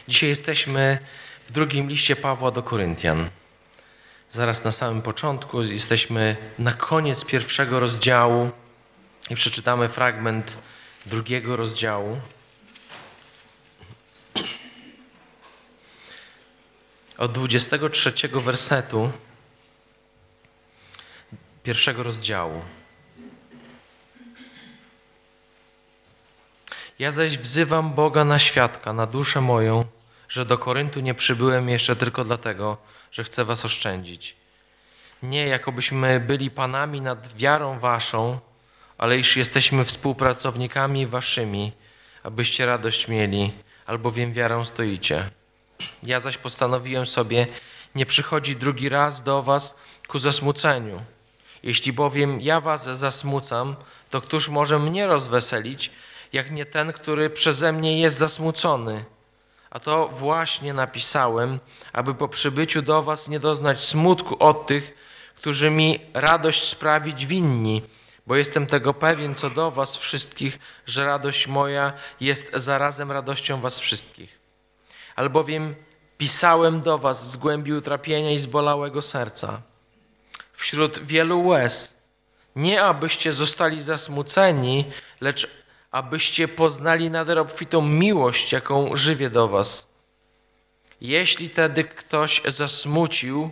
Dzisiaj jesteśmy w drugim liście Pawła do Koryntian. Zaraz na samym początku jesteśmy na koniec pierwszego rozdziału i przeczytamy fragment drugiego rozdziału. Od 23 wersetu pierwszego rozdziału. Ja zaś wzywam Boga na świadka, na duszę moją, że do Koryntu nie przybyłem jeszcze tylko dlatego, że chcę was oszczędzić. Nie jakobyśmy byli panami nad wiarą waszą, ale iż jesteśmy współpracownikami waszymi, abyście radość mieli, albowiem wiarą stoicie. Ja zaś postanowiłem sobie nie przychodzić drugi raz do was ku zasmuceniu. Jeśli bowiem ja was zasmucam, to któż może mnie rozweselić, jak nie ten, który przeze mnie jest zasmucony? A to właśnie napisałem, aby po przybyciu do was nie doznać smutku od tych, którzy mi radość sprawić winni, bo jestem tego pewien co do was wszystkich, że radość moja jest zarazem radością was wszystkich. Albowiem pisałem do was z głębi utrapienia i zbolałego serca, wśród wielu łez, nie abyście zostali zasmuceni, lecz abyście poznali nader obfitą miłość, jaką żywię do was. Jeśli tedy ktoś zasmucił,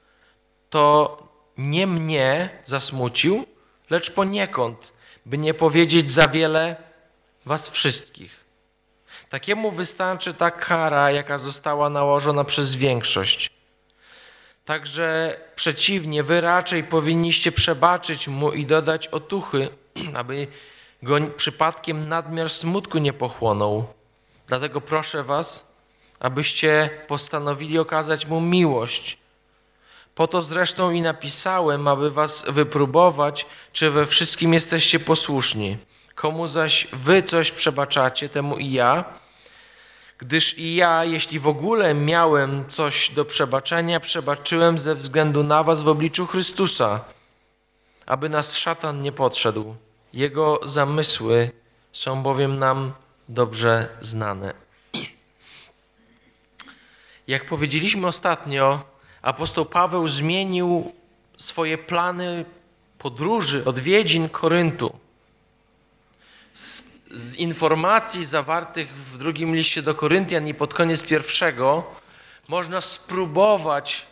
to nie mnie zasmucił, lecz poniekąd, by nie powiedzieć za wiele was wszystkich. Takiemu wystarczy ta kara, jaka została nałożona przez większość. Także przeciwnie, wy raczej powinniście przebaczyć mu i dodać otuchy, aby go przypadkiem nadmiar smutku nie pochłonął. Dlatego proszę was, abyście postanowili okazać mu miłość. Po to zresztą i napisałem, aby was wypróbować, czy we wszystkim jesteście posłuszni. Komu zaś wy coś przebaczacie, temu i ja, gdyż i ja, jeśli w ogóle miałem coś do przebaczenia, przebaczyłem ze względu na was w obliczu Chrystusa, aby nas szatan nie podszedł. Jego zamysły są bowiem nam dobrze znane. Jak powiedzieliśmy ostatnio, apostoł Paweł zmienił swoje plany podróży, odwiedzin Koryntu. Z informacji zawartych w drugim liście do Koryntian i pod koniec pierwszego można spróbować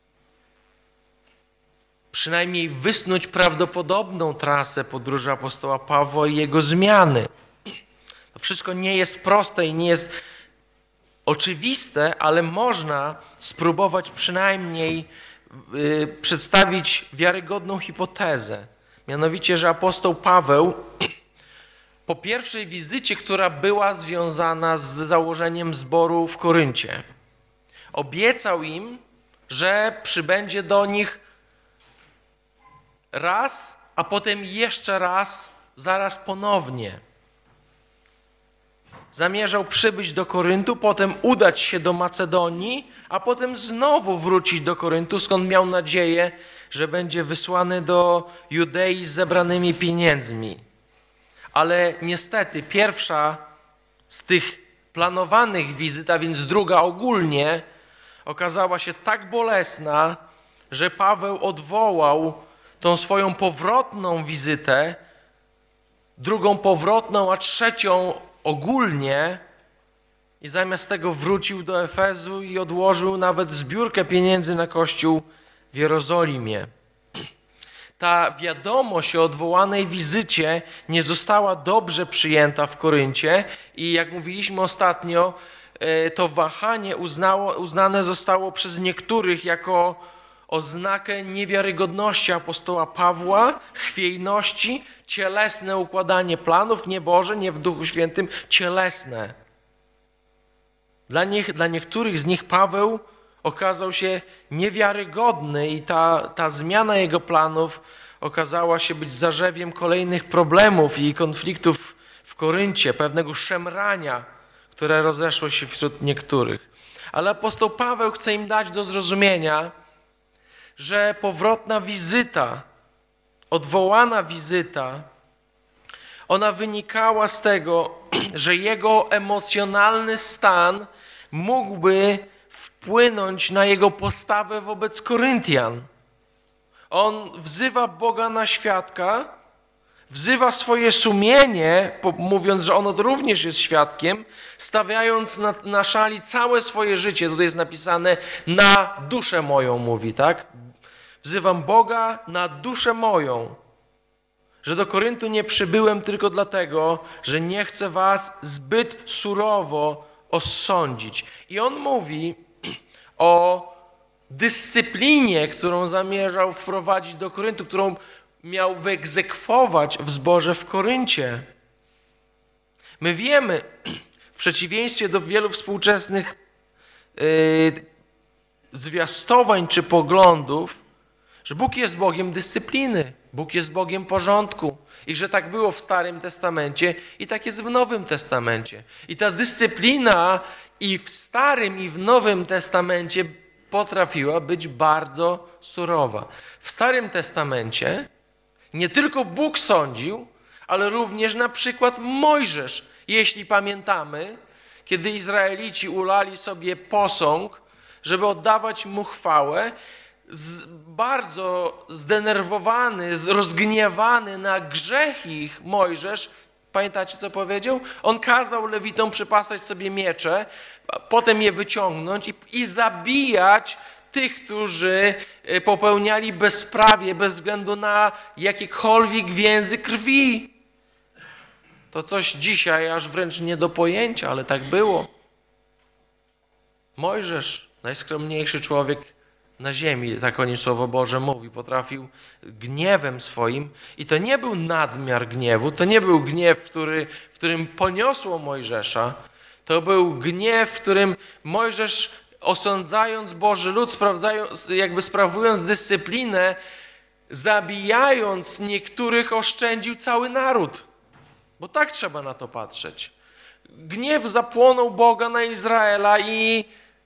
przynajmniej wysnuć prawdopodobną trasę podróży apostoła Pawła i jego zmiany. To wszystko nie jest proste i nie jest oczywiste, ale można spróbować przynajmniej przedstawić wiarygodną hipotezę. Mianowicie, że apostoł Paweł po pierwszej wizycie, która była związana z założeniem zboru w Koryncie, obiecał im, że przybędzie do nich raz, a potem jeszcze raz, zaraz ponownie. Zamierzał przybyć do Koryntu, potem udać się do Macedonii, a potem znowu wrócić do Koryntu, skąd miał nadzieję, że będzie wysłany do Judei z zebranymi pieniędzmi. Ale niestety pierwsza z tych planowanych wizyt, a więc druga ogólnie, okazała się tak bolesna, że Paweł odwołał tą swoją powrotną wizytę, drugą powrotną, a trzecią ogólnie i zamiast tego wrócił do Efezu i odłożył nawet zbiórkę pieniędzy na kościół w Jerozolimie. Ta wiadomość o odwołanej wizycie nie została dobrze przyjęta w Koryncie i jak mówiliśmy ostatnio, to wahanie uznane zostało przez niektórych jako oznakę niewiarygodności apostoła Pawła, chwiejności, cielesne układanie planów, nie Boże, nie w Duchu Świętym, cielesne. Dla niektórych z nich Paweł okazał się niewiarygodny i ta zmiana jego planów okazała się być zarzewiem kolejnych problemów i konfliktów w Koryncie, pewnego szemrania, które rozeszło się wśród niektórych. Ale apostoł Paweł chce im dać do zrozumienia, że powrotna wizyta, odwołana wizyta, ona wynikała z tego, że jego emocjonalny stan mógłby wpłynąć na jego postawę wobec Koryntian. On wzywa Boga na świadka, wzywa swoje sumienie, mówiąc, że ono również jest świadkiem, stawiając na szali całe swoje życie. Tutaj jest napisane na duszę moją, mówi, tak? Wzywam Boga na duszę moją, że do Koryntu nie przybyłem tylko dlatego, że nie chcę was zbyt surowo osądzić. I on mówi o dyscyplinie, którą zamierzał wprowadzić do Koryntu, którą miał wyegzekwować w zborze w Koryncie. My wiemy, w przeciwieństwie do wielu współczesnych zwiastowań czy poglądów, że Bóg jest Bogiem dyscypliny, Bóg jest Bogiem porządku i że tak było w Starym Testamencie i tak jest w Nowym Testamencie. I ta dyscyplina i w Starym i w Nowym Testamencie potrafiła być bardzo surowa. W Starym Testamencie nie tylko Bóg sądził, ale również na przykład Mojżesz. Jeśli pamiętamy, kiedy Izraelici ulali sobie posąg, żeby oddawać mu chwałę, bardzo zdenerwowany, rozgniewany na grzech ich Mojżesz, pamiętacie co powiedział? On kazał Lewitom przypasać sobie miecze, potem je wyciągnąć i zabijać tych, którzy popełniali bezprawie bez względu na jakiekolwiek więzy krwi. To coś dzisiaj aż wręcz nie do pojęcia, ale tak było. Mojżesz, najskromniejszy człowiek na ziemi, tak o nim Słowo Boże mówi, potrafił gniewem swoim, i to nie był nadmiar gniewu, to nie był gniew, w którym poniosło Mojżesza, to był gniew, w którym Mojżesz, osądzając Boży lud, sprawując dyscyplinę, zabijając niektórych, oszczędził cały naród. Bo tak trzeba na to patrzeć. Gniew zapłonął Boga na Izraela i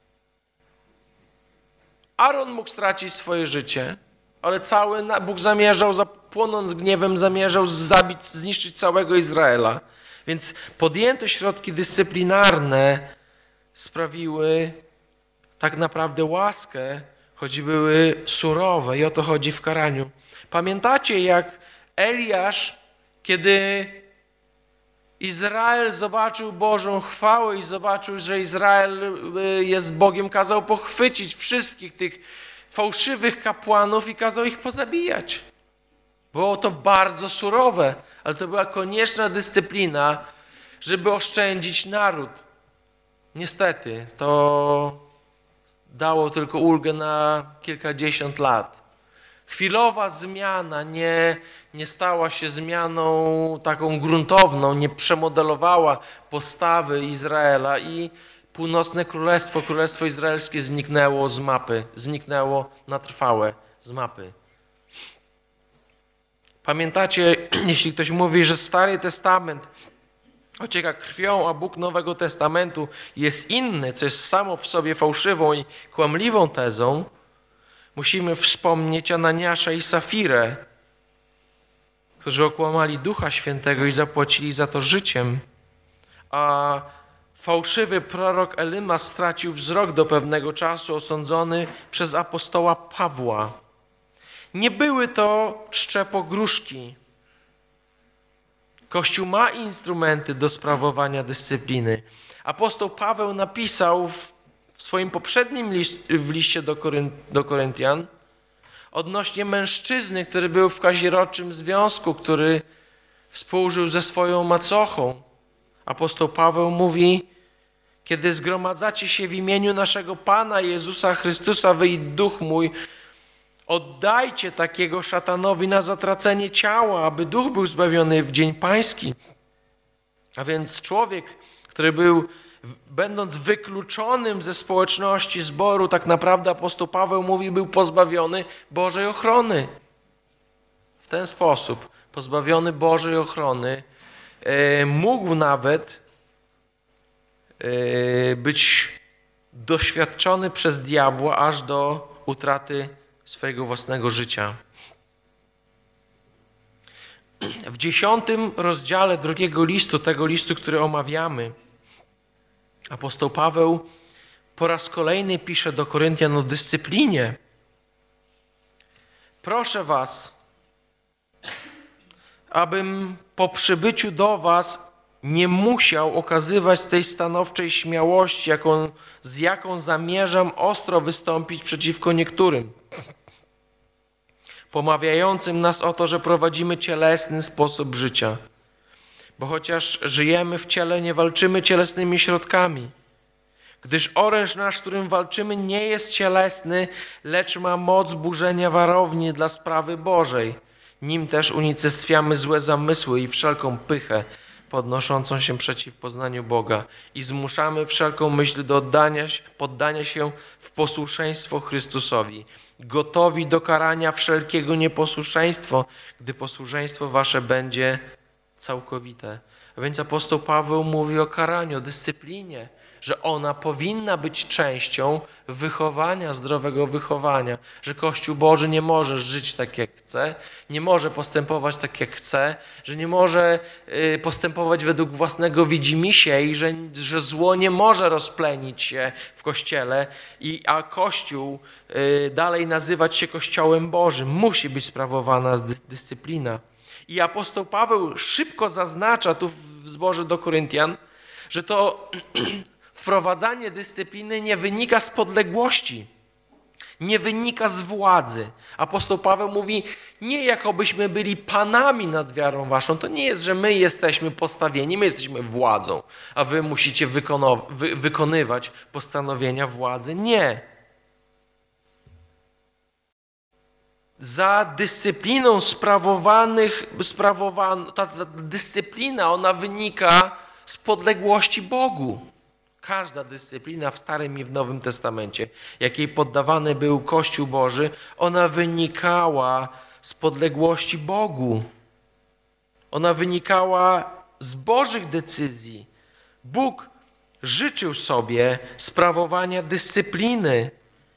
Aaron mógł stracić swoje życie, ale Bóg zamierzał, płonąc gniewem, zamierzał zniszczyć całego Izraela. Więc podjęte środki dyscyplinarne sprawiły tak naprawdę łaskę, choć były surowe, i o to chodzi w karaniu. Pamiętacie, jak Eliasz, kiedy Izrael zobaczył Bożą chwałę i zobaczył, że Izrael jest Bogiem, kazał pochwycić wszystkich tych fałszywych kapłanów i kazał ich pozabijać. Było to bardzo surowe, ale to była konieczna dyscyplina, żeby oszczędzić naród. Niestety, to dało tylko ulgę na kilkadziesiąt lat. Chwilowa zmiana nie stała się zmianą taką gruntowną, nie przemodelowała postawy Izraela i północne królestwo, królestwo izraelskie zniknęło z mapy, zniknęło na trwałe z mapy. Pamiętacie, jeśli ktoś mówi, że Stary Testament ocieka krwią, a Bóg Nowego Testamentu jest inny, co jest samo w sobie fałszywą i kłamliwą tezą, musimy wspomnieć Ananiasza i Safirę, którzy okłamali Ducha Świętego i zapłacili za to życiem, a fałszywy prorok Elymas stracił wzrok do pewnego czasu, osądzony przez apostoła Pawła. Nie były to szczepogróżki. Kościół ma instrumenty do sprawowania dyscypliny. Apostoł Paweł napisał w swoim poprzednim liście do Koryntian odnośnie mężczyzny, który był w kaziroczym związku, który współżył ze swoją macochą. Apostoł Paweł mówi: kiedy zgromadzacie się w imieniu naszego Pana Jezusa Chrystusa, wy i duch mój, oddajcie takiego szatanowi na zatracenie ciała, aby duch był zbawiony w dzień pański. A więc człowiek, który był, będąc wykluczonym ze społeczności zboru, tak naprawdę apostoł Paweł mówi, był pozbawiony Bożej ochrony. W ten sposób, pozbawiony Bożej ochrony, mógł nawet być doświadczony przez diabła aż do utraty swojego własnego życia. W 10 rozdziale drugiego listu, tego listu, który omawiamy, apostoł Paweł po raz kolejny pisze do Koryntian o dyscyplinie. Proszę was, abym po przybyciu do was nie musiał okazywać tej stanowczej śmiałości, z jaką zamierzam ostro wystąpić przeciwko niektórym, pomawiającym nas o to, że prowadzimy cielesny sposób życia. Bo chociaż żyjemy w ciele, nie walczymy cielesnymi środkami. Gdyż oręż nasz, którym walczymy, nie jest cielesny, lecz ma moc burzenia warowni dla sprawy Bożej. Nim też unicestwiamy złe zamysły i wszelką pychę podnoszącą się przeciw poznaniu Boga i zmuszamy wszelką myśl do poddania się w posłuszeństwo Chrystusowi, gotowi do karania wszelkiego nieposłuszeństwa, gdy posłuszeństwo wasze będzie całkowite. A więc apostoł Paweł mówi o karaniu, o dyscyplinie, że ona powinna być częścią wychowania, zdrowego wychowania, że Kościół Boży nie może żyć tak, jak chce, nie może postępować tak, jak chce, że nie może postępować według własnego widzimisię i że zło nie może rozplenić się w Kościele, a Kościół dalej nazywać się Kościołem Bożym. Musi być sprawowana dyscyplina. I apostoł Paweł szybko zaznacza tu w zborze do Koryntian, że to wprowadzanie dyscypliny nie wynika z podległości, nie wynika z władzy. Apostoł Paweł mówi, nie jakobyśmy byli panami nad wiarą waszą. To nie jest, że my jesteśmy postawieni, my jesteśmy władzą, a wy musicie wykonywać postanowienia władzy. Nie. Za dyscypliną ta dyscyplina, ona wynika z podległości Bogu. Każda dyscyplina w Starym i w Nowym Testamencie, jakiej poddawany był Kościół Boży, ona wynikała z podległości Bogu. Ona wynikała z Bożych decyzji. Bóg życzył sobie sprawowania dyscypliny.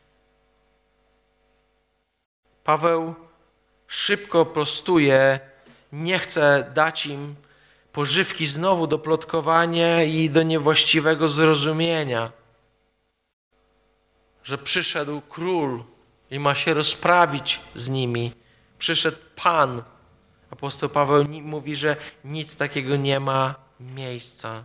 Paweł szybko prostuje, nie chce dać im pożywki znowu do plotkowania i do niewłaściwego zrozumienia, że przyszedł król i ma się rozprawić z nimi. Przyszedł Pan. Apostoł Paweł mówi, że nic takiego nie ma miejsca.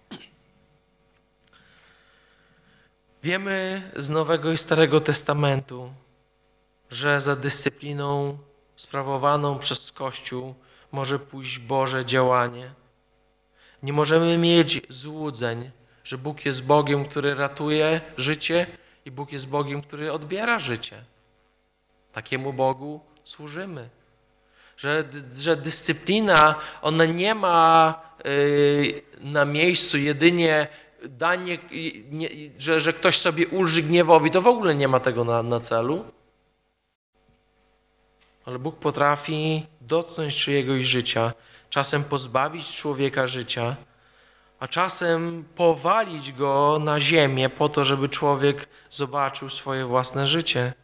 Wiemy z Nowego i Starego Testamentu, że za dyscypliną sprawowaną przez Kościół może pójść Boże działanie. Nie możemy mieć złudzeń, że Bóg jest Bogiem, który ratuje życie i Bóg jest Bogiem, który odbiera życie. Takiemu Bogu służymy. Że dyscyplina, ona nie ma na miejscu jedynie danie, że ktoś sobie ulży gniewowi, to w ogóle nie ma tego na celu. Ale Bóg potrafi dotknąć czyjegoś życia, czasem pozbawić człowieka życia, a czasem powalić go na ziemię po to, żeby człowiek zobaczył swoje własne życie.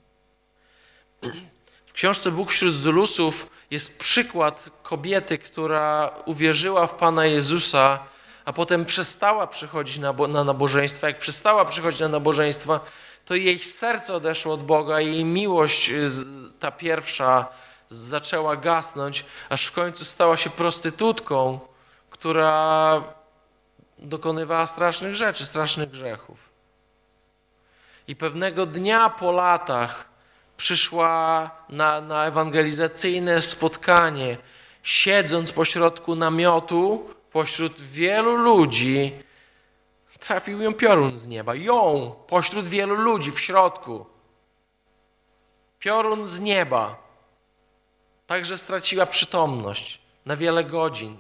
W książce Bóg wśród Zulusów jest przykład kobiety, która uwierzyła w Pana Jezusa, a potem przestała przychodzić na nabożeństwa. Jak przestała przychodzić na nabożeństwa, to jej serce odeszło od Boga i jej miłość, ta pierwsza, zaczęła gasnąć, aż w końcu stała się prostytutką, która dokonywała strasznych rzeczy, strasznych grzechów. I pewnego dnia po latach przyszła na ewangelizacyjne spotkanie, siedząc pośrodku namiotu, pośród wielu ludzi, trafił ją piorun z nieba. Ją, pośród wielu ludzi, w środku. Piorun z nieba. Także straciła przytomność na wiele godzin.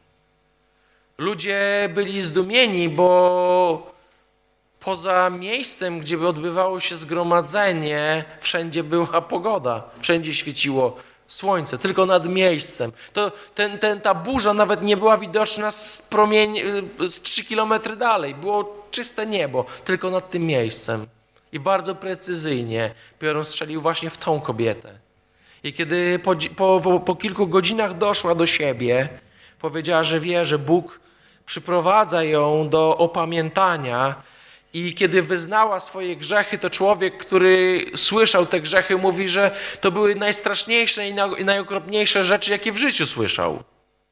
Ludzie byli zdumieni, bo poza miejscem, gdzie by odbywało się zgromadzenie, wszędzie była pogoda. Wszędzie świeciło słońce, tylko nad miejscem. Ta burza nawet nie była widoczna z 3 kilometry dalej. Było czyste niebo, tylko nad tym miejscem. I bardzo precyzyjnie piorun strzelił właśnie w tą kobietę. I kiedy po kilku godzinach doszła do siebie, powiedziała, że wie, że Bóg przyprowadza ją do opamiętania I kiedy wyznała swoje grzechy, to człowiek, który słyszał te grzechy, mówi, że to były najstraszniejsze i najokropniejsze rzeczy, jakie w życiu słyszał.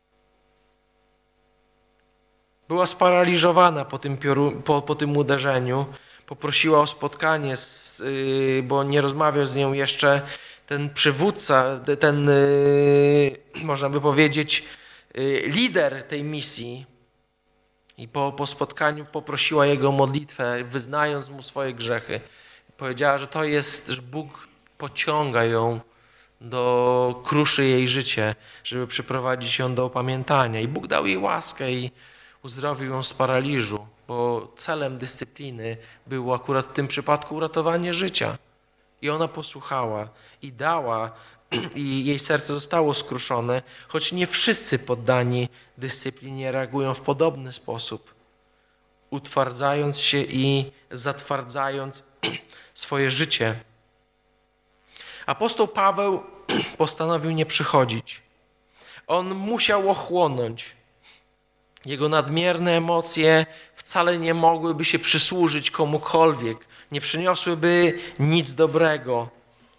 Była sparaliżowana po tym uderzeniu. Poprosiła o spotkanie, bo nie rozmawiał z nią jeszcze ten przywódca, ten, można by powiedzieć, lider tej misji. I po spotkaniu poprosiła jego modlitwę, wyznając mu swoje grzechy. Powiedziała, że to jest, że Bóg pociąga ją kruszy jej życie, żeby przyprowadzić ją do opamiętania. I Bóg dał jej łaskę i uzdrowił ją z paraliżu, bo celem dyscypliny było akurat w tym przypadku uratowanie życia. I ona posłuchała i dała, i jej serce zostało skruszone, choć nie wszyscy poddani dyscyplinie reagują w podobny sposób, utwardzając się i zatwardzając swoje życie. Apostoł Paweł postanowił nie przychodzić. On musiał ochłonąć. Jego nadmierne emocje wcale nie mogłyby się przysłużyć komukolwiek, nie przyniosłyby nic dobrego.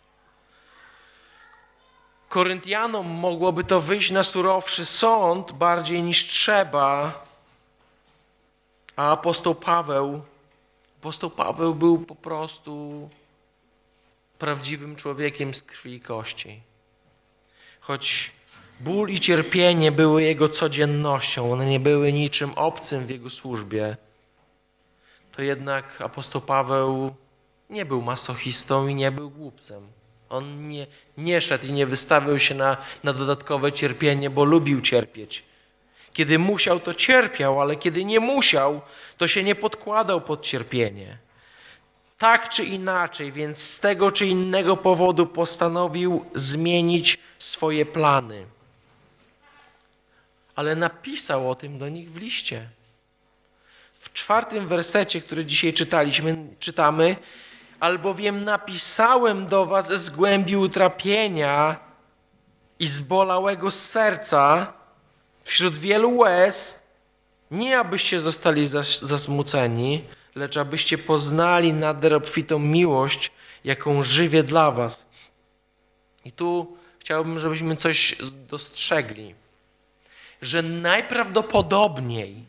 Koryntianom mogłoby to wyjść na surowszy sąd bardziej niż trzeba, a apostoł Paweł był po prostu prawdziwym człowiekiem z krwi i kości. Choć ból i cierpienie były jego codziennością, one nie były niczym obcym w jego służbie, to jednak apostoł Paweł nie był masochistą i nie był głupcem. On nie szedł i nie wystawiał się na dodatkowe cierpienie, bo lubił cierpieć. Kiedy musiał, to cierpiał, ale kiedy nie musiał, to się nie podkładał pod cierpienie. Tak czy inaczej, więc z tego czy innego powodu postanowił zmienić swoje plany. Ale napisał o tym do nich w liście. W 4 wersecie, który dzisiaj czytamy, albowiem napisałem do was z głębi utrapienia i zbolałego serca, wśród wielu łez, nie abyście zostali zasmuceni, lecz abyście poznali nader obfitą miłość, jaką żywię dla was. I tu chciałbym, żebyśmy coś dostrzegli, że najprawdopodobniej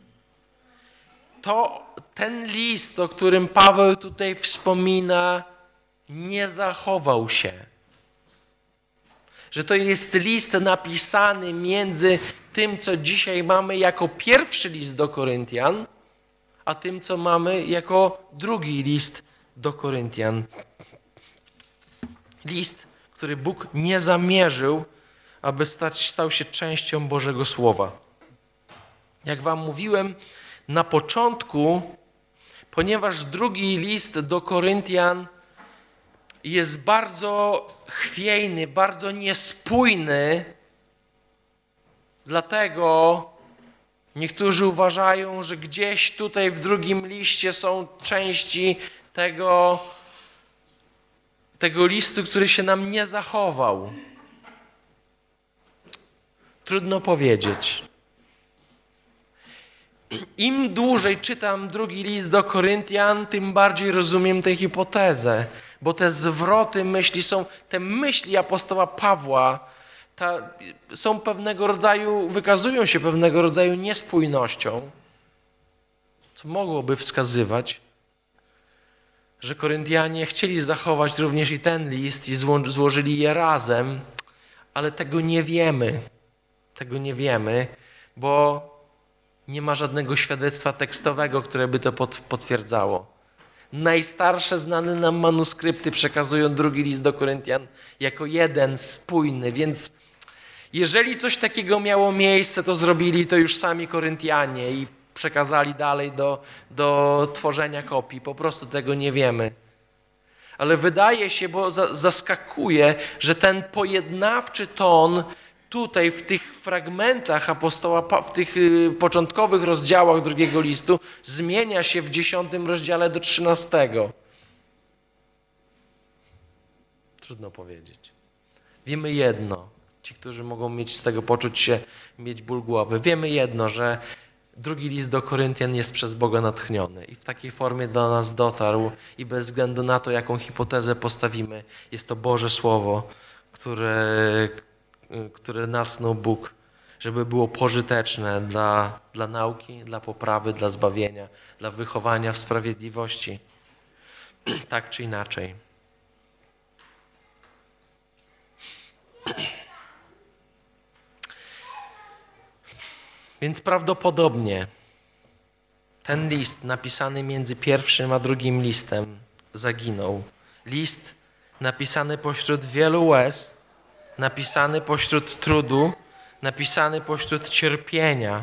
ten list, o którym Paweł tutaj wspomina, nie zachował się. Że to jest list napisany między tym, co dzisiaj mamy jako pierwszy list do Koryntian, a tym, co mamy jako drugi list do Koryntian. List, który Bóg nie zamierzył, aby stał się częścią Bożego Słowa. Jak wam mówiłem na początku, ponieważ drugi list do Koryntian jest bardzo chwiejny, bardzo niespójny, dlatego niektórzy uważają, że gdzieś tutaj w drugim liście są części tego listu, który się nam nie zachował. Trudno powiedzieć. Im dłużej czytam drugi list do Koryntian, tym bardziej rozumiem tę hipotezę, bo te zwroty myśli te myśli apostoła Pawła wykazują się pewnego rodzaju niespójnością, co mogłoby wskazywać, że Koryntianie chcieli zachować również i ten list i złożyli je razem, ale tego nie wiemy. Tego nie wiemy, bo nie ma żadnego świadectwa tekstowego, które by to potwierdzało. Najstarsze znane nam manuskrypty przekazują drugi list do Koryntian jako jeden spójny, więc jeżeli coś takiego miało miejsce, to zrobili to już sami Koryntianie i przekazali dalej do tworzenia kopii. Po prostu tego nie wiemy. Ale wydaje się, bo zaskakuje, że ten pojednawczy ton tutaj w tych fragmentach apostoła, w tych początkowych rozdziałach drugiego listu zmienia się w 10 rozdziale do 13. Trudno powiedzieć. Wiemy jedno, ci, którzy mogą mieć z tego mieć ból głowy, wiemy jedno, że drugi list do Koryntian jest przez Boga natchniony i w takiej formie do nas dotarł i bez względu na to, jaką hipotezę postawimy, jest to Boże Słowo, które natchnął Bóg, żeby było pożyteczne dla nauki, dla poprawy, dla zbawienia, dla wychowania w sprawiedliwości, tak czy inaczej. Więc prawdopodobnie ten list napisany między pierwszym a drugim listem zaginął. List napisany pośród wielu łez, napisany pośród trudu, napisany pośród cierpienia.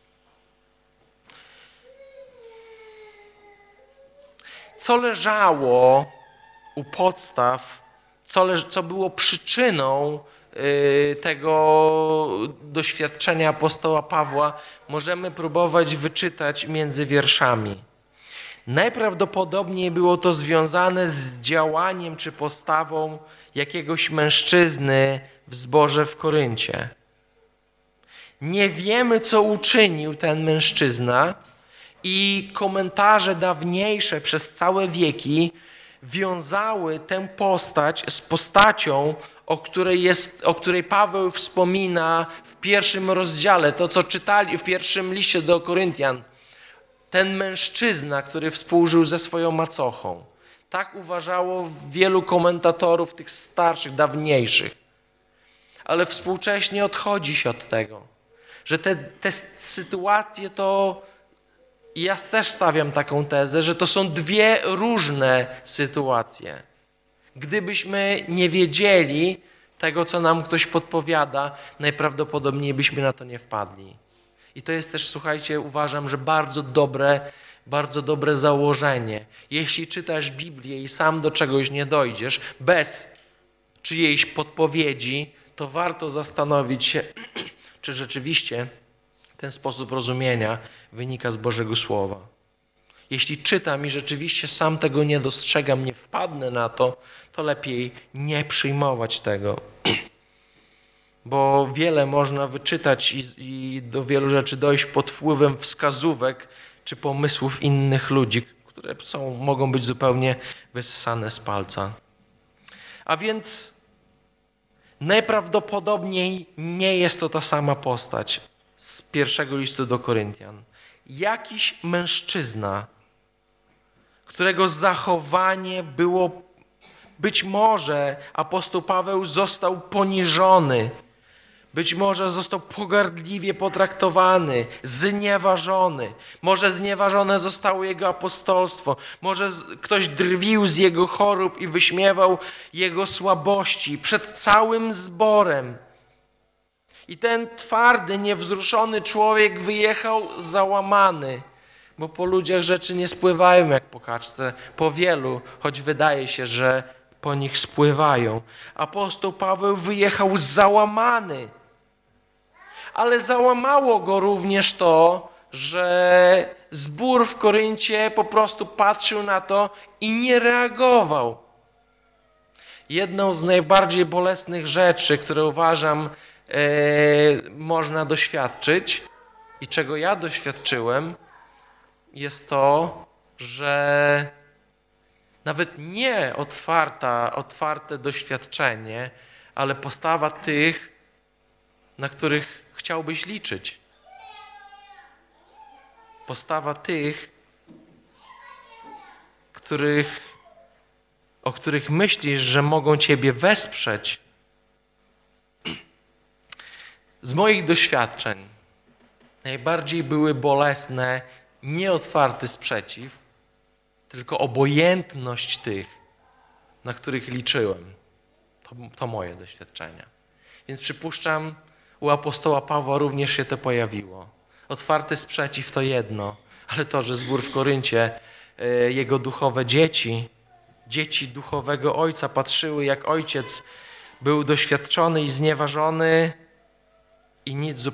Co leżało u podstaw, co było przyczyną tego doświadczenia apostoła Pawła, możemy próbować wyczytać między wierszami. Najprawdopodobniej było to związane z działaniem czy postawą jakiegoś mężczyzny w zborze w Koryncie. Nie wiemy, co uczynił ten mężczyzna i komentarze dawniejsze przez całe wieki wiązały tę postać z postacią, o której Paweł wspomina w pierwszym rozdziale, to co czytali w pierwszym liście do Koryntian. Ten mężczyzna, który współżył ze swoją macochą. Tak uważało wielu komentatorów, tych starszych, dawniejszych. Ale współcześnie odchodzi się od tego, że te sytuacje to, ja też stawiam taką tezę, że to są dwie różne sytuacje. Gdybyśmy nie wiedzieli tego, co nam ktoś podpowiada, najprawdopodobniej byśmy na to nie wpadli. I to jest też, słuchajcie, uważam, że bardzo dobre założenie. Jeśli czytasz Biblię i sam do czegoś nie dojdziesz, bez czyjejś podpowiedzi, to warto zastanowić się, czy rzeczywiście ten sposób rozumienia wynika z Bożego Słowa. Jeśli czytam i rzeczywiście sam tego nie dostrzegam, nie wpadnę na to, to lepiej nie przyjmować tego. Bo wiele można wyczytać i do wielu rzeczy dojść pod wpływem wskazówek czy pomysłów innych ludzi, które mogą być zupełnie wyssane z palca. A więc najprawdopodobniej nie jest to ta sama postać z pierwszego listu do Koryntian. Jakiś mężczyzna, którego zachowanie było, być może apostoł Paweł został poniżony, być może został pogardliwie potraktowany, znieważony. Może znieważone zostało jego apostolstwo. Może ktoś drwił z jego chorób i wyśmiewał jego słabości przed całym zborem. I ten twardy, niewzruszony człowiek wyjechał załamany, bo po ludziach rzeczy nie spływają jak po kaczce, po wielu, choć wydaje się, że po nich spływają. Apostoł Paweł wyjechał załamany, ale załamało go również to, że zbór w Koryncie po prostu patrzył na to i nie reagował. Jedną z najbardziej bolesnych rzeczy, które uważam można doświadczyć i czego ja doświadczyłem, jest to, że nawet nie otwarte doświadczenie, ale postawa tych, na których chciałbyś liczyć. Postawa tych, o których myślisz, że mogą ciebie wesprzeć. Z moich doświadczeń najbardziej były bolesne nie otwarty sprzeciw, tylko obojętność tych, na których liczyłem. To moje doświadczenia. Więc przypuszczam, u apostoła Pawła również się to pojawiło. Otwarty sprzeciw to jedno, ale to, że zbór w Koryncie, jego duchowe dzieci duchowego ojca patrzyły, jak ojciec był doświadczony i znieważony i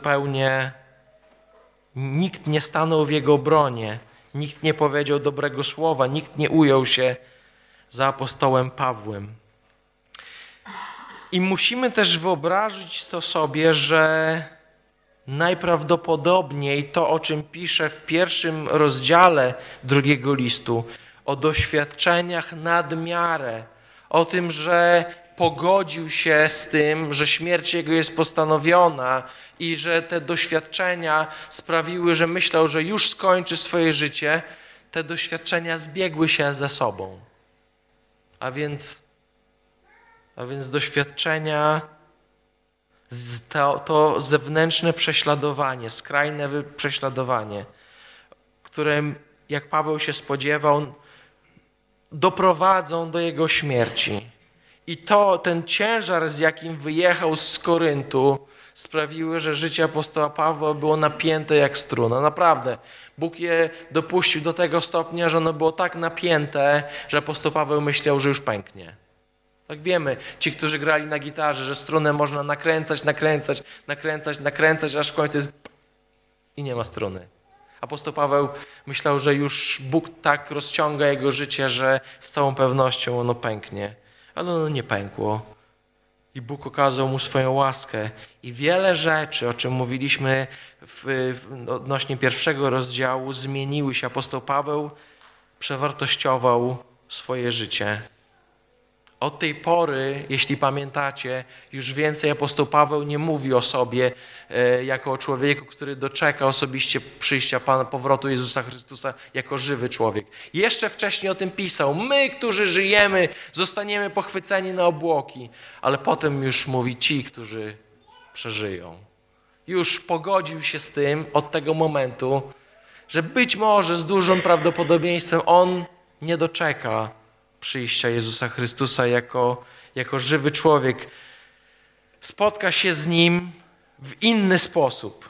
nikt nie stanął w jego obronie, nikt nie powiedział dobrego słowa, nikt nie ujął się za apostołem Pawłem. I musimy też wyobrazić to sobie, że najprawdopodobniej to, o czym pisze w 1 rozdziale 2 listu, o doświadczeniach nad miarę, o tym, że pogodził się z tym, że śmierć jego jest postanowiona i że te doświadczenia sprawiły, że myślał, że już skończy swoje życie, te doświadczenia zbiegły się ze sobą. A więc doświadczenia, to zewnętrzne prześladowanie, skrajne prześladowanie, które, jak Paweł się spodziewał, doprowadzą do jego śmierci. I ten ciężar, z jakim wyjechał z Koryntu, sprawiły, że życie apostoła Pawła było napięte jak struna. Naprawdę. Bóg je dopuścił do tego stopnia, że ono było tak napięte, że apostoł Paweł myślał, że już pęknie. Tak wiemy, ci, którzy grali na gitarze, że strunę można nakręcać, aż w końcu jest i nie ma struny. Apostoł Paweł myślał, że już Bóg tak rozciąga jego życie, że z całą pewnością ono pęknie. Ale ono nie pękło. I Bóg okazał mu swoją łaskę. I wiele rzeczy, o czym mówiliśmy odnośnie 1 rozdziału, zmieniły się. Apostoł Paweł przewartościował swoje życie. Od tej pory, jeśli pamiętacie, już więcej apostoł Paweł nie mówi o sobie jako o człowieku, który doczeka osobiście przyjścia powrotu Jezusa Chrystusa jako żywy człowiek. Jeszcze wcześniej o tym pisał. My, którzy żyjemy, zostaniemy pochwyceni na obłoki. Ale potem już mówi ci, którzy przeżyją. Już pogodził się z tym od tego momentu, że być może z dużym prawdopodobieństwem on nie doczeka przyjścia Jezusa Chrystusa jako żywy człowiek. Spotka się z Nim w inny sposób.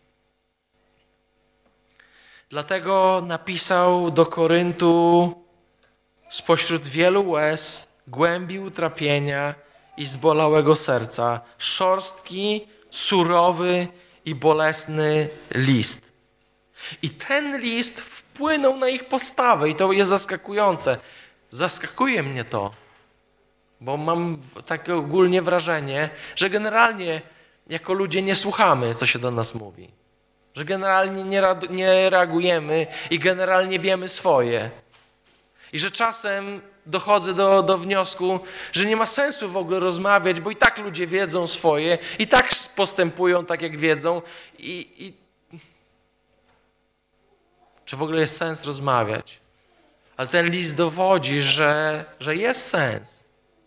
Dlatego napisał do Koryntu spośród wielu łez, głębi utrapienia i zbolałego serca, szorstki, surowy i bolesny list. I ten list wpłynął na ich postawę i to jest zaskakujące. Zaskakuje mnie to, bo mam takie ogólnie wrażenie, że generalnie jako ludzie nie słuchamy, co się do nas mówi. Że generalnie nie reagujemy i generalnie wiemy swoje. I że czasem dochodzę do wniosku, że nie ma sensu w ogóle rozmawiać, bo i tak ludzie wiedzą swoje, i tak postępują tak, jak wiedzą. Czy w ogóle jest sens rozmawiać? Ale ten list dowodzi, że jest sens.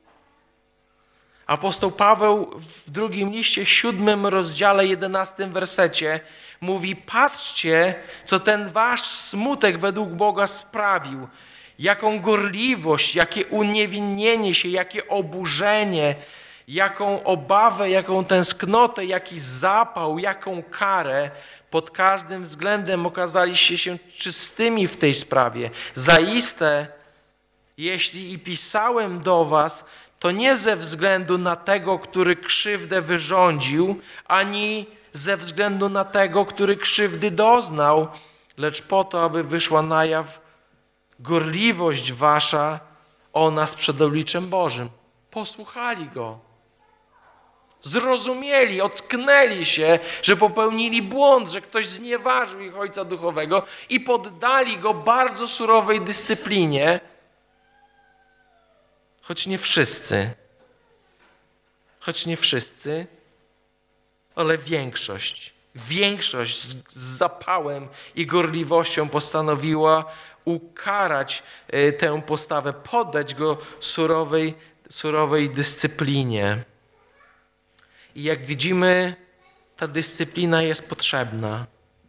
Apostoł Paweł w drugim liście, 7 rozdziale, 11 wersecie mówi: patrzcie, co ten wasz smutek według Boga sprawił. Jaką gorliwość, jakie uniewinnienie się, jakie oburzenie, jaką obawę, jaką tęsknotę, jaki zapał, jaką karę. Pod każdym względem okazaliście się czystymi w tej sprawie. Zaiste, jeśli i pisałem do was, to nie ze względu na tego, który krzywdę wyrządził, ani ze względu na tego, który krzywdy doznał, lecz po to, aby wyszła na jaw gorliwość wasza o nas przed obliczem Bożym. Posłuchali Go. Zrozumieli, ocknęli się, że popełnili błąd, że ktoś znieważył ich ojca duchowego i poddali go bardzo surowej dyscyplinie, choć nie wszyscy, ale większość z zapałem i gorliwością postanowiła ukarać tę postawę, poddać go surowej dyscyplinie. I jak widzimy, ta dyscyplina jest potrzebna.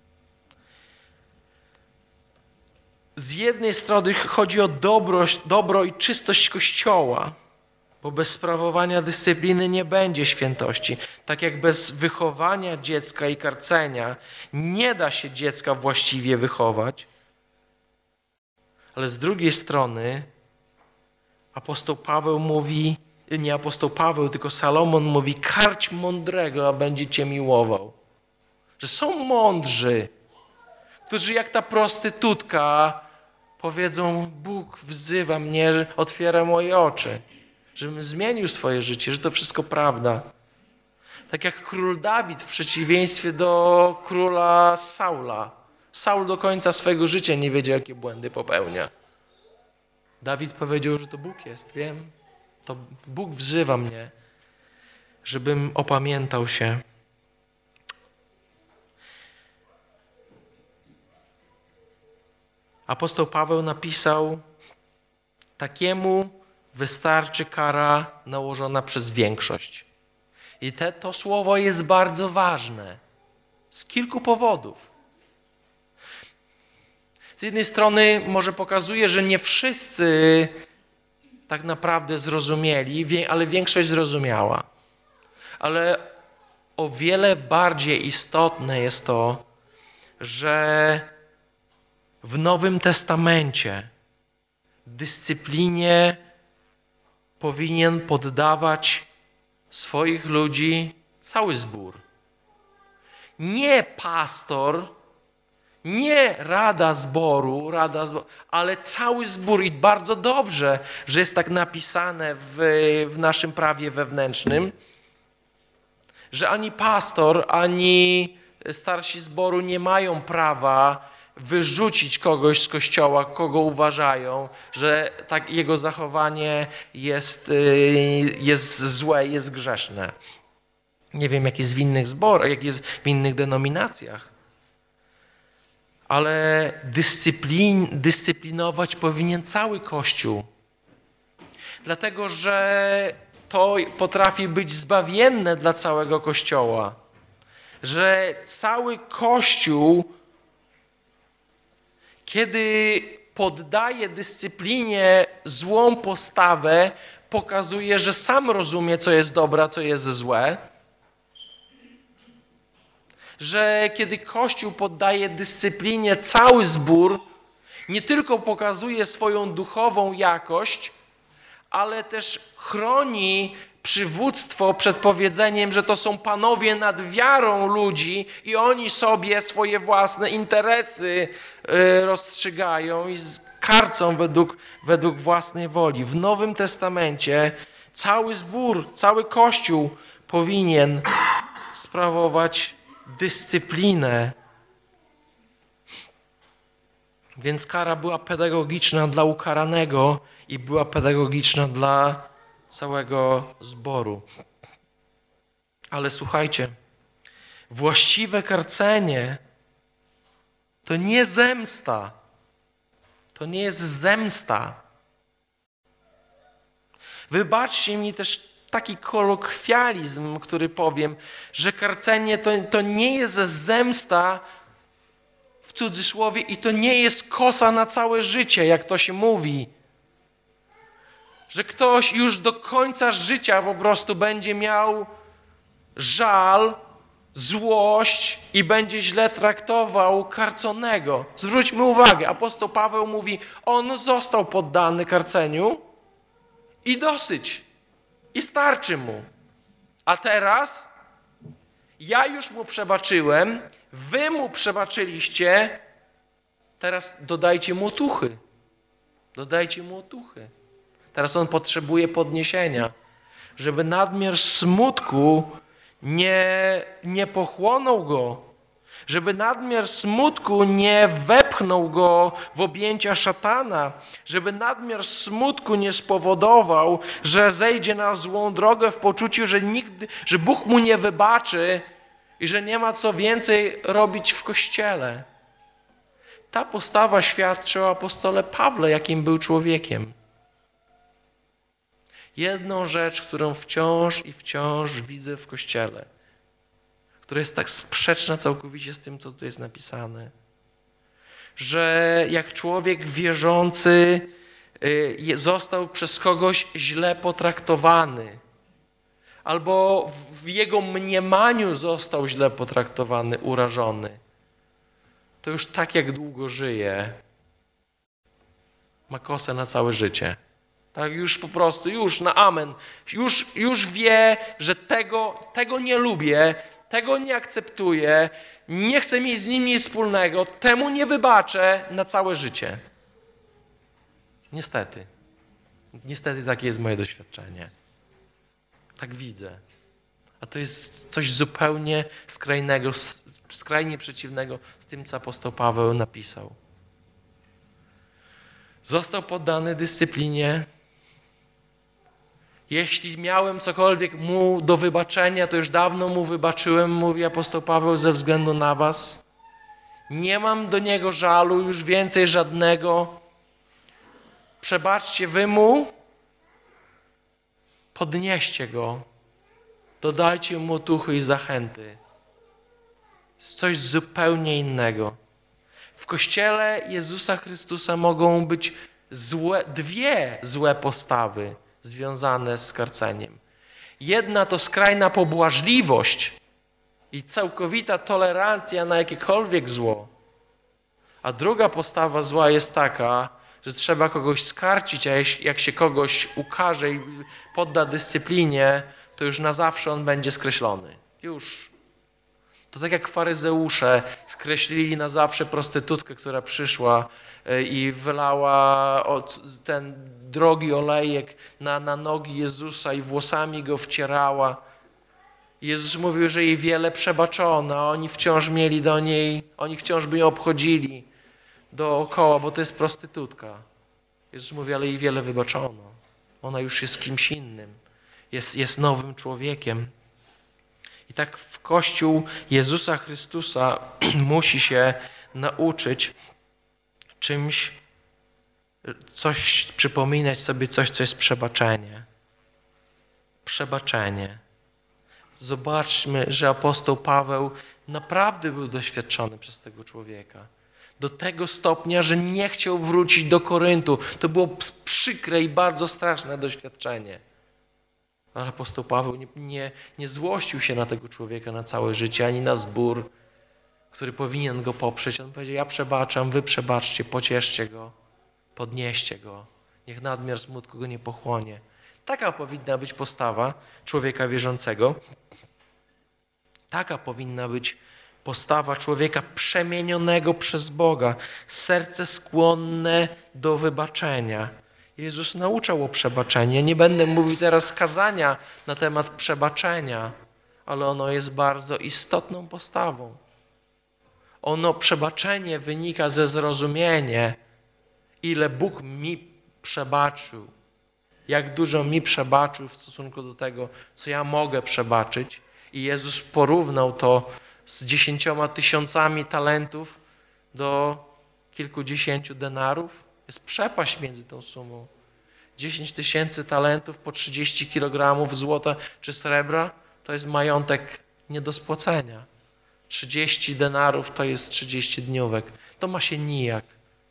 Z jednej strony chodzi o dobro i czystość Kościoła, bo bez sprawowania dyscypliny nie będzie świętości. Tak jak bez wychowania dziecka i karcenia nie da się dziecka właściwie wychować. Ale z drugiej strony apostoł Paweł mówi, nie apostoł Paweł, tylko Salomon mówi: karć mądrego, a będzie cię miłował. Że są mądrzy, którzy jak ta prostytutka powiedzą: Bóg wzywa mnie, otwiera moje oczy, żebym zmienił swoje życie, że to wszystko prawda. Tak jak król Dawid w przeciwieństwie do króla Saula. Saul do końca swojego życia nie wiedział, jakie błędy popełnia. Dawid powiedział, że to Bóg jest, wiem. To Bóg wzywa mnie, żebym opamiętał się. Apostoł Paweł napisał, takiemu wystarczy kara nałożona przez większość. I to słowo jest bardzo ważne z kilku powodów. Z jednej strony może pokazuje, że nie wszyscy tak naprawdę zrozumieli, ale większość zrozumiała. Ale o wiele bardziej istotne jest to, że w Nowym Testamencie dyscyplinie powinien poddawać swoich ludzi cały zbór. Nie pastor, nie rada zboru, ale cały zbór. I bardzo dobrze, że jest tak napisane w naszym prawie wewnętrznym, że ani pastor, ani starsi zboru nie mają prawa wyrzucić kogoś z kościoła, kogo uważają, że tak jego zachowanie jest złe, jest grzeszne. Nie wiem, jak jest w innych zborach, jak jest w innych denominacjach, ale dyscyplinować powinien cały Kościół. Dlatego, że to potrafi być zbawienne dla całego Kościoła. Że cały Kościół, kiedy poddaje dyscyplinie złą postawę, pokazuje, że sam rozumie, co jest dobre, a co jest złe. Że kiedy Kościół poddaje dyscyplinie cały zbór, nie tylko pokazuje swoją duchową jakość, ale też chroni przywództwo przed powiedzeniem, że to są panowie nad wiarą ludzi i oni sobie swoje własne interesy rozstrzygają i karcą według własnej woli. W Nowym Testamencie cały zbór, cały Kościół powinien sprawować dyscyplinę. Więc kara była pedagogiczna dla ukaranego i była pedagogiczna dla całego zboru. Ale słuchajcie, właściwe karcenie to nie zemsta. To nie jest zemsta. Wybaczcie mi też taki kolokwializm, który powiem, że karcenie to nie jest zemsta w cudzysłowie i to nie jest kosa na całe życie, jak to się mówi. Że ktoś już do końca życia po prostu będzie miał żal, złość i będzie źle traktował karconego. Zwróćmy uwagę, apostoł Paweł mówi, on został poddany karceniu i dosyć. I starczy mu. A teraz ja już mu przebaczyłem, wy mu przebaczyliście, teraz dodajcie mu otuchy. Dodajcie mu otuchy. Teraz on potrzebuje podniesienia, żeby nadmiar smutku nie pochłonął go, żeby nadmiar smutku nie wepchnął go w objęcia szatana, żeby nadmiar smutku nie spowodował, że zejdzie na złą drogę w poczuciu, że Bóg mu nie wybaczy i że nie ma co więcej robić w Kościele. Ta postawa świadczy o apostole Pawle, jakim był człowiekiem. Jedną rzecz, którą wciąż i wciąż widzę w Kościele, która jest tak sprzeczna całkowicie z tym, co tu jest napisane, że jak człowiek wierzący został przez kogoś źle potraktowany, albo w jego mniemaniu został źle potraktowany, urażony, to już tak jak długo żyje, ma kosę na całe życie. Tak już po prostu, już na amen. Już wie, że tego nie lubię, tego nie akceptuję, nie chcę mieć z nim nic wspólnego, temu nie wybaczę na całe życie. Niestety. Niestety takie jest moje doświadczenie. Tak widzę. A to jest coś zupełnie skrajnego, skrajnie przeciwnego z tym, co apostoł Paweł napisał. Został poddany dyscyplinie. Jeśli miałem cokolwiek mu do wybaczenia, to już dawno mu wybaczyłem, mówi apostoł Paweł, ze względu na was. Nie mam do niego żalu, już więcej żadnego. Przebaczcie wy mu, podnieście go, dodajcie mu otuchy i zachęty. Jest coś zupełnie innego. W Kościele Jezusa Chrystusa mogą być dwie złe postawy związane z karceniem. Jedna to skrajna pobłażliwość i całkowita tolerancja na jakiekolwiek zło. A druga postawa zła jest taka, że trzeba kogoś skarcić, a jak się kogoś ukarze i podda dyscyplinie, to już na zawsze on będzie skreślony. Już. To tak jak faryzeusze skreślili na zawsze prostytutkę, która przyszła i wylała ten drogi olejek na nogi Jezusa i włosami go wcierała. Jezus mówił, że jej wiele przebaczono, a oni wciąż mieli do niej, oni wciąż by ją obchodzili dookoła, bo to jest prostytutka. Jezus mówi, ale jej wiele wybaczono. Ona już jest kimś innym. Jest nowym człowiekiem. I tak w Kościół Jezusa Chrystusa musi się nauczyć czymś, przypominać sobie coś, co jest przebaczenie. Przebaczenie. Zobaczmy, że apostoł Paweł naprawdę był doświadczony przez tego człowieka. Do tego stopnia, że nie chciał wrócić do Koryntu. To było przykre i bardzo straszne doświadczenie. Ale apostoł Paweł nie złościł się na tego człowieka na całe życie, ani na zbór, który powinien go poprzeć. On powiedział, ja przebaczam, wy przebaczcie, pocieszcie go, podnieście go. Niech nadmiar smutku go nie pochłonie. Taka powinna być postawa człowieka wierzącego. Taka powinna być postawa człowieka przemienionego przez Boga. Serce skłonne do wybaczenia. Jezus nauczał o przebaczeniu. Nie będę mówił teraz kazania na temat przebaczenia, ale ono jest bardzo istotną postawą. Przebaczenie wynika ze zrozumienia, ile Bóg mi przebaczył, jak dużo mi przebaczył w stosunku do tego, co ja mogę przebaczyć. I Jezus porównał to z 10 000 talentów do kilkudziesięciu denarów. Jest przepaść między tą sumą. 10 000 talentów po 30 kg złota czy srebra to jest majątek nie do spłacenia. 30 denarów to jest 30 dniówek. To ma się nijak.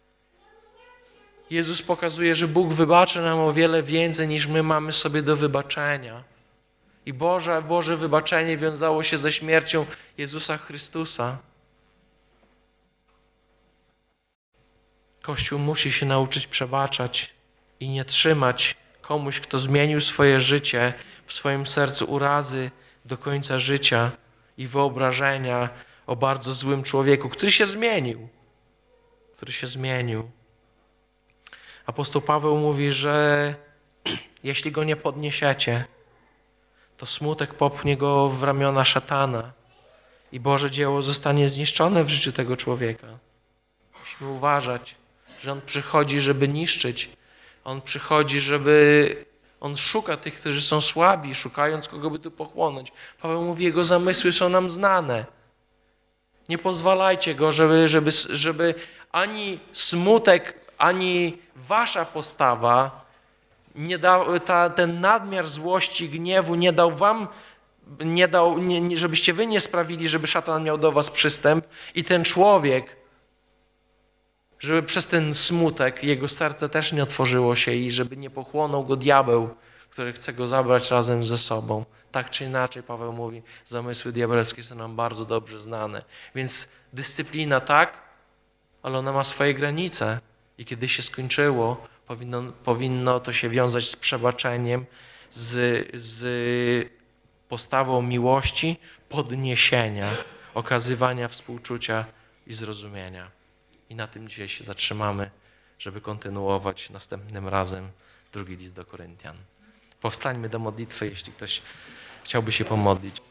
Jezus pokazuje, że Bóg wybaczy nam o wiele więcej, niż my mamy sobie do wybaczenia. I Boże wybaczenie wiązało się ze śmiercią Jezusa Chrystusa. Kościół musi się nauczyć przebaczać i nie trzymać komuś, kto zmienił swoje życie, w swoim sercu urazy do końca życia i wyobrażenia o bardzo złym człowieku, który się zmienił. Apostoł Paweł mówi, że jeśli go nie podniesiecie, to smutek popchnie go w ramiona szatana i Boże dzieło zostanie zniszczone w życiu tego człowieka. Musimy uważać, że on przychodzi, żeby niszczyć. On przychodzi, on szuka tych, którzy są słabi, szukając kogo by tu pochłonąć. Paweł mówi, jego zamysły są nam znane. Nie pozwalajcie go, żeby ani smutek, ani wasza postawa, ten nadmiar złości, gniewu żebyście wy nie sprawili, żeby szatan miał do was przystęp i ten człowiek, żeby przez ten smutek jego serce też nie otworzyło się i żeby nie pochłonął go diabeł, który chce go zabrać razem ze sobą. Tak czy inaczej, Paweł mówi, zamysły diabelskie są nam bardzo dobrze znane. Więc dyscyplina tak, ale ona ma swoje granice. I kiedy się skończyło, powinno to się wiązać z przebaczeniem, z postawą miłości, podniesienia, okazywania współczucia i zrozumienia. I na tym dzisiaj się zatrzymamy, żeby kontynuować następnym razem drugi list do Koryntian. Powstańmy do modlitwy, jeśli ktoś chciałby się pomodlić?